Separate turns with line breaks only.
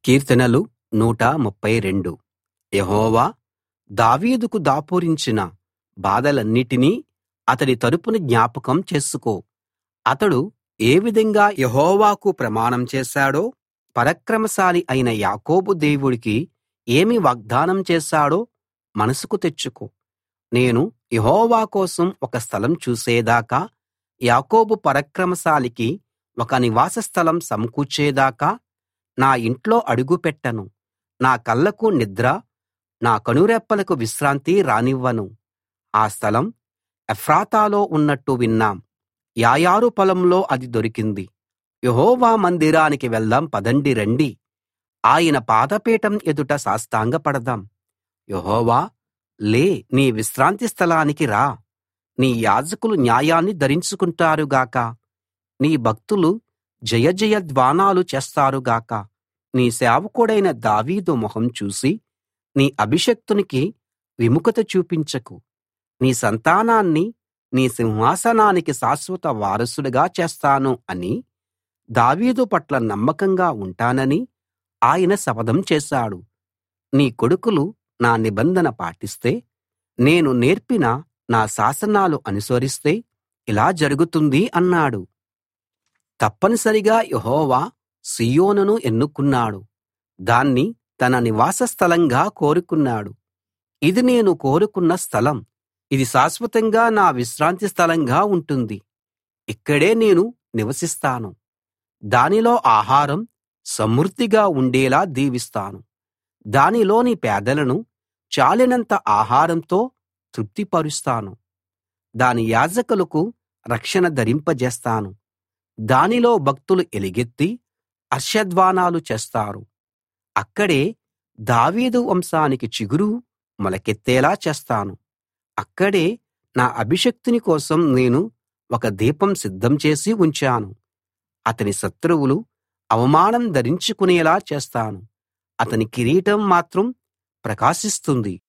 కీర్తనలు 132. యెహోవా దావీదుకు దాపురించిన బాధలన్నిటినీ అతడి తరపున జ్ఞాపకం చేసుకో. అతడు ఏ విధంగా యెహోవాకు ప్రమాణం చేశాడో, పరాక్రమశాలి అయిన యాకోబు దేవుడికి ఏమి వాగ్దానం చేశాడో మనసుకు తెచ్చుకో. నేను యెహోవా కోసం ఒక స్థలం చూసేదాకా, యాకోబు పరాక్రమశాలికి ఒక నివాస స్థలం సమకూర్చేదాకా నా ఇంట్లో అడుగు పెట్టను. నా కళ్ళకు నిద్ర, నా కనురెప్పలకు విశ్రాంతి రానివ్వను. ఆ స్థలం ఎఫ్రాతాలో ఉన్నట్టు విన్నాం. యాయారు పొలంలో అది దొరికింది. యెహోవా మందిరానికి వెళ్దాం పదండి రండి. ఆయన పాదపీఠం ఎదుట సాష్టాంగపడదాం. యెహోవా, లే, నీ విశ్రాంతి స్థలానికి రా. నీ యాజకులు న్యాయాన్ని ధరించుకుంటారు గాక. నీ భక్తులు జయ జయ ధ్వానాలు చేస్తారు గాక. నీ సేవకుడైన దావీదు మొహం చూసి నీ అభిషిక్తునికి విముఖత చూపించకు. నీ సంతానాన్ని నీ సింహాసనానికి శాశ్వత వారసుడుగా చేస్తాను అని, దావీదు పట్ల నమ్మకంగా ఉంటానని ఆయన శపథం చేశాడు. నీ కొడుకులు నా నిబంధన పాటిస్తే, నేను నేర్పిన నా శాసనాలు అనుసరిస్తే ఇలా జరుగుతుంది అన్నాడు. తప్పనిసరిగా యెహోవా సీయోనును ఎన్నుకున్నాడు. దాన్ని తన నివాస స్థలంగా కోరుకున్నాడు. ఇది నేను కోరుకున్న స్థలం. ఇది శాశ్వతంగా నా విశ్రాంతి స్థలంగా ఉంటుంది. ఇక్కడే నేను నివసిస్తాను. దానిలో ఆహారం సమృద్ధిగా ఉండేలా దీవిస్తాను. దానిలోని పేదలను చాలినంత ఆహారంతో తృప్తిపరుస్తాను. దాని యాజకులకు రక్షణ ధరింపజేస్తాను. దానిలో భక్తులు ఎలుగెత్తి హర్షధ్వానాలు చేస్తారు. అక్కడే దావీదు వంశానికి చిగురు మొలకెత్తేలా చేస్తాను. అక్కడే నా అభిషిక్తుని కోసం నేను ఒక దీపం సిద్ధం చేసి ఉంచాను. అతని శత్రువులు అవమానం ధరించుకునేలా చేస్తాను. అతని కిరీటం మాత్రం ప్రకాశిస్తుంది.